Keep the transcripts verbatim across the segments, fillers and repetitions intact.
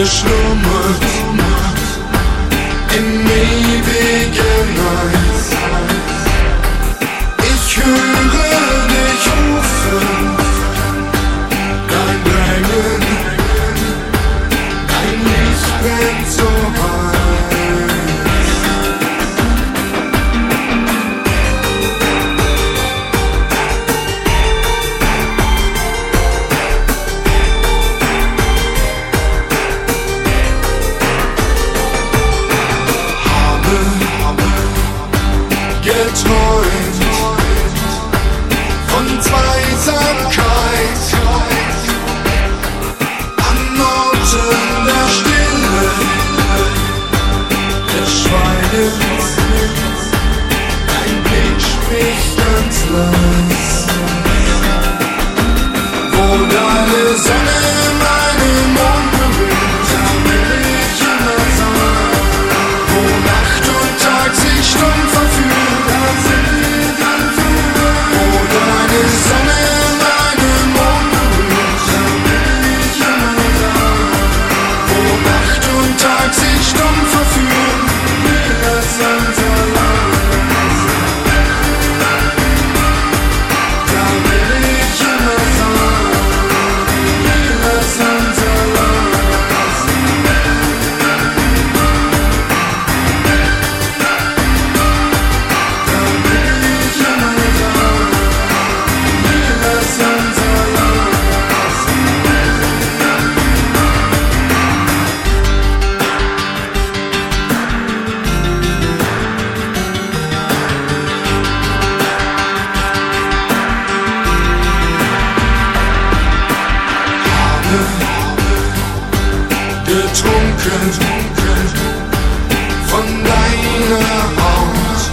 schlummert im ewigen Eis. Ich höre dich rufen, dein Drängen, dein Licht brennt so heiß. Geträumt von Zweisamkeit an Orten der Stille, des Schweigens. Dein Blick spricht ganz leis, wo deine Sonne meinen Mond berührt, da will ich immer sein, wo Nacht und Tag sich stumm verführen. Getrunken von deiner Haut,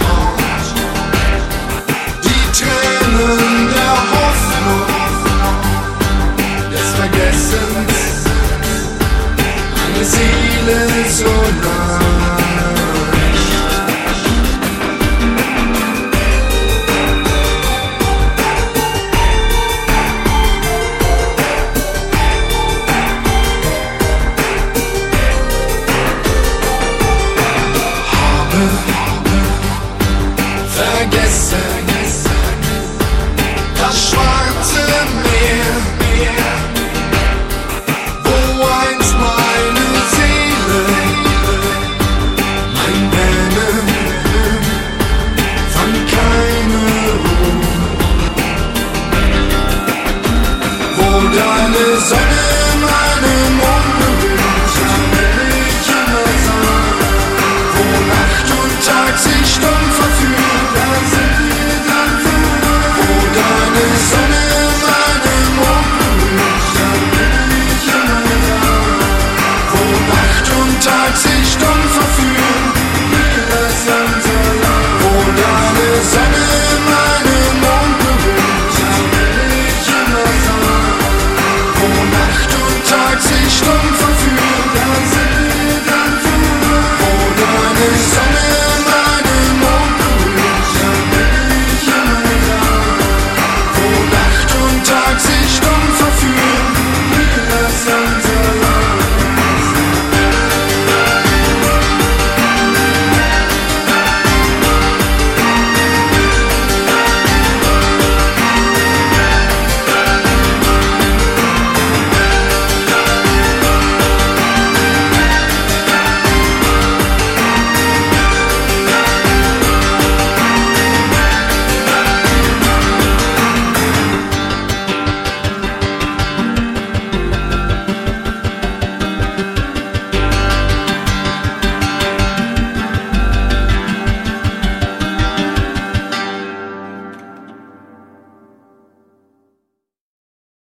die Tränen der Hoffnung, des Vergessens, meine Seele so leicht. Vergessen das schwarze Meer, wo einst meine Seele, mein Wähnen, fand keine Ruhe, wo deine Sonne